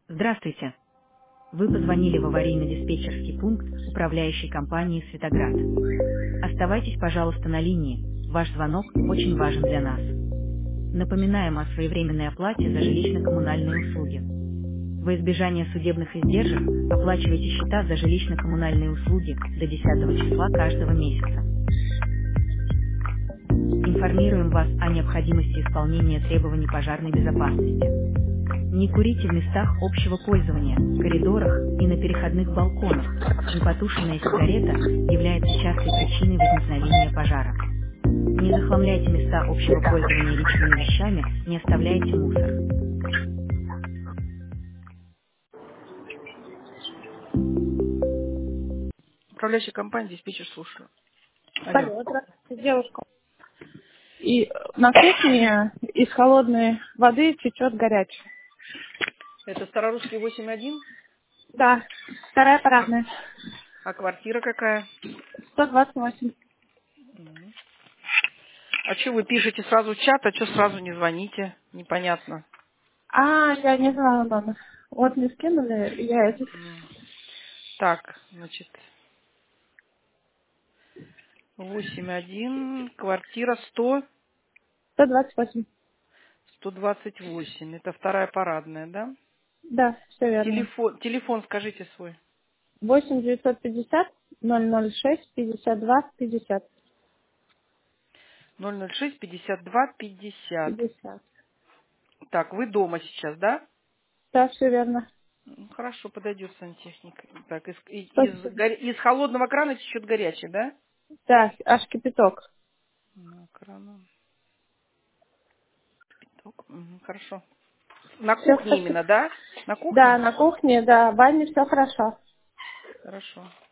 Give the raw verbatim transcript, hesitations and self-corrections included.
Здравствуйте. Вы позвонили в аварийно-диспетчерский пункт управляющей компании «Светоград». Оставайтесь, пожалуйста, на линии. Ваш звонок очень важен для нас. Напоминаем о своевременной оплате за жилищно-коммунальные услуги. Во избежание судебных издержек оплачивайте счета за жилищно-коммунальные услуги до десятого числа каждого месяца. Информируем вас о необходимости исполнения требований пожарной безопасности. Не курите в местах общего пользования, коридорах и на переходных балконах. Непотушенная сигарета является частой причиной возникновения пожара. Не захламляйте места общего пользования личными вещами, не оставляйте мусор. Управляющая компания, диспетчер, слушаю. Алло. Алло, здравствуйте, девушка. И на кухне из холодной воды течет горячая. Это Старорусский восемь один? Да, вторая А, парадная. а квартира какая? сто двадцать восемь. Мгм. А что вы пишете сразу в чат, а что сразу не звоните? Непонятно. А, я не знала, мама. Вот мне скинули, и я это... М. Так, значит, восемь один, квартира сто, сто двадцать восемь. сто двадцать восемь. Это вторая парадная, да? Да, все верно. Телефон, телефон скажите свой. восемь девятьсот пятьдесят ноль ноль шесть пятьдесят два пятьдесят. ноль ноль шесть пятьдесят два пятьдесят. пятьдесят. Так, вы дома сейчас, да? Да, все верно. М, Хорошо, подойдет сантехник. Так, из, и- из, Спасибо. горя- из холодного крана течет горячий, да? Да, аж кипяток. На крана. Пяток. Мгм, хорошо. На Все, кухне спасибо. именно, да? На Да, кухне? на кухне, да, в ванне все хорошо. Хорошо.